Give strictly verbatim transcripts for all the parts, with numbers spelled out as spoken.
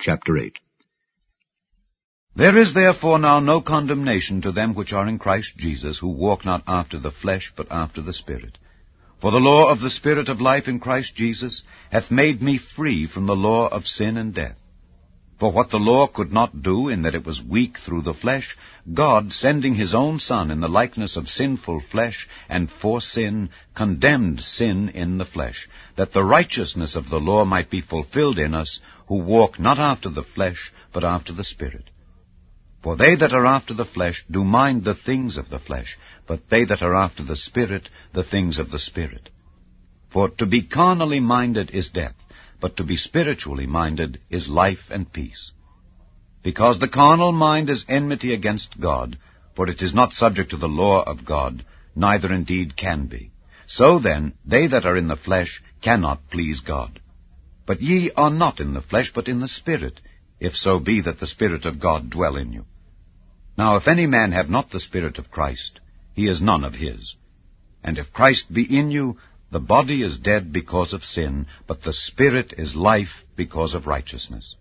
chapter eight. There is therefore now no condemnation to them which are in Christ Jesus, who walk not after the flesh, but after the Spirit. For the law of the Spirit of life in Christ Jesus hath made me free from the law of sin and death. For what the law could not do, in that it was weak through the flesh, God, sending his own Son in the likeness of sinful flesh, and for sin, condemned sin in the flesh, that the righteousness of the law might be fulfilled in us, who walk not after the flesh, but after the Spirit. For they that are after the flesh do mind the things of the flesh, but they that are after the Spirit, the things of the Spirit. For to be carnally minded is death, but to be spiritually minded is life and peace. Because the carnal mind is enmity against God, for it is not subject to the law of God, neither indeed can be. So then, they that are in the flesh cannot please God. But ye are not in the flesh, but in the Spirit, if so be that the Spirit of God dwell in you. Now if any man have not the Spirit of Christ, he is none of his. And if Christ be in you, the body is dead because of sin, but the Spirit is life because of righteousness.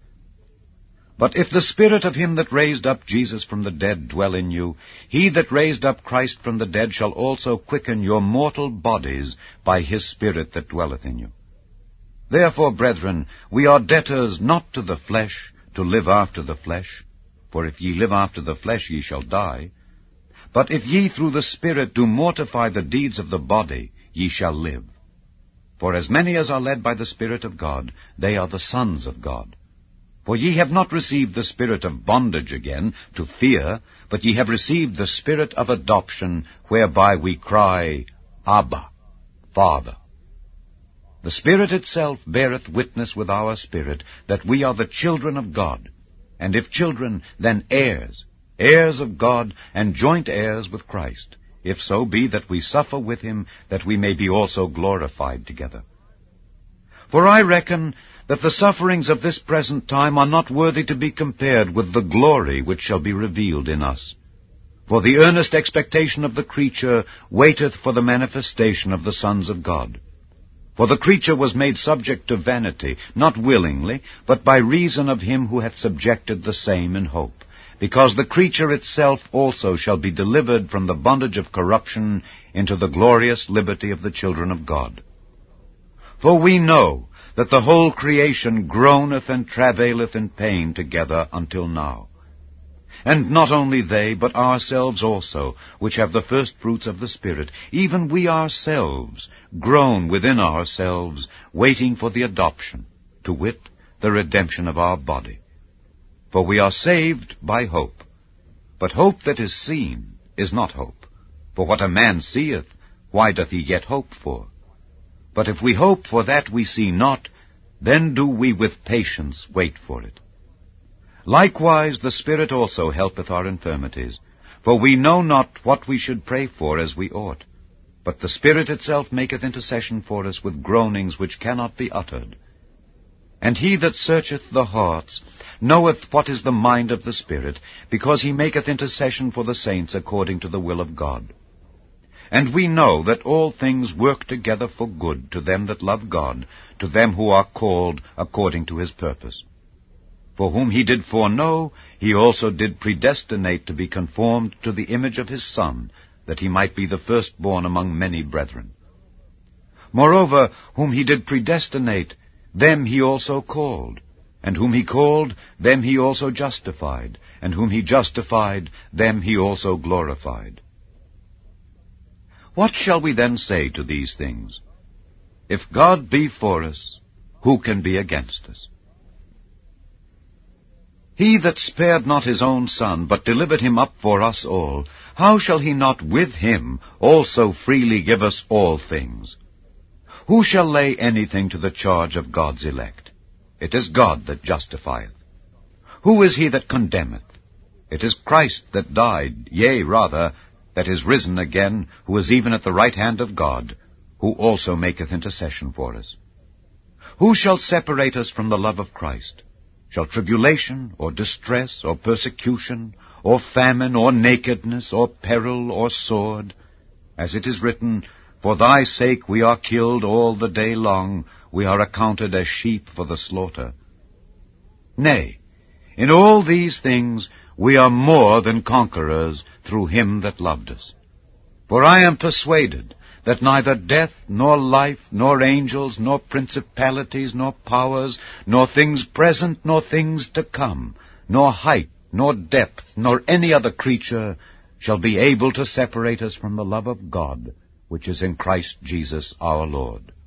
But if the Spirit of him that raised up Jesus from the dead dwell in you, he that raised up Christ from the dead shall also quicken your mortal bodies by his Spirit that dwelleth in you. Therefore, brethren, we are debtors not to the flesh, to live after the flesh. For if ye live after the flesh, ye shall die. But if ye through the Spirit do mortify the deeds of the body, ye shall live. For as many as are led by the Spirit of God, they are the sons of God. For ye have not received the spirit of bondage again, to fear, but ye have received the Spirit of adoption, whereby we cry, Abba, Father. The Spirit itself beareth witness with our spirit, that we are the children of God. And if children, then heirs, heirs of God, and joint heirs with Christ, if so be that we suffer with him, that we may be also glorified together. For I reckon that the sufferings of this present time are not worthy to be compared with the glory which shall be revealed in us. For the earnest expectation of the creature waiteth for the manifestation of the sons of God. For the creature was made subject to vanity, not willingly, but by reason of him who hath subjected the same in hope, because the creature itself also shall be delivered from the bondage of corruption into the glorious liberty of the children of God. For we know that the whole creation groaneth and travaileth in pain together until now. And not only they, but ourselves also, which have the first fruits of the Spirit, even we ourselves, groan within ourselves, waiting for the adoption, to wit, the redemption of our body. For we are saved by hope. But hope that is seen is not hope. For what a man seeth, why doth he yet hope for? But if we hope for that we see not, then do we with patience wait for it. Likewise the Spirit also helpeth our infirmities, for we know not what we should pray for as we ought. But the Spirit itself maketh intercession for us with groanings which cannot be uttered. And he that searcheth the hearts knoweth what is the mind of the Spirit, because he maketh intercession for the saints according to the will of God. And we know that all things work together for good to them that love God, to them who are called according to his purpose. For whom he did foreknow, he also did predestinate to be conformed to the image of his Son, that he might be the firstborn among many brethren. Moreover, whom he did predestinate, them he also called. And whom he called, them he also justified. And whom he justified, them he also glorified. What shall we then say to these things? If God be for us, who can be against us? He that spared not his own Son, but delivered him up for us all, how shall he not with him also freely give us all things? Who shall lay anything to the charge of God's elect? It is God that justifieth. Who is he that condemneth? It is Christ that died, yea, rather, that is risen again, who is even at the right hand of God, who also maketh intercession for us. Who shall separate us from the love of Christ? Shall tribulation, or distress, or persecution, or famine, or nakedness, or peril, or sword? As it is written, For thy sake we are killed all the day long, we are accounted as sheep for the slaughter. Nay, in all these things we are more than conquerors through him that loved us. For I am persuaded that neither death, nor life, nor angels, nor principalities, nor powers, nor things present, nor things to come, nor height, nor depth, nor any other creature shall be able to separate us from the love of God, which is in Christ Jesus our Lord.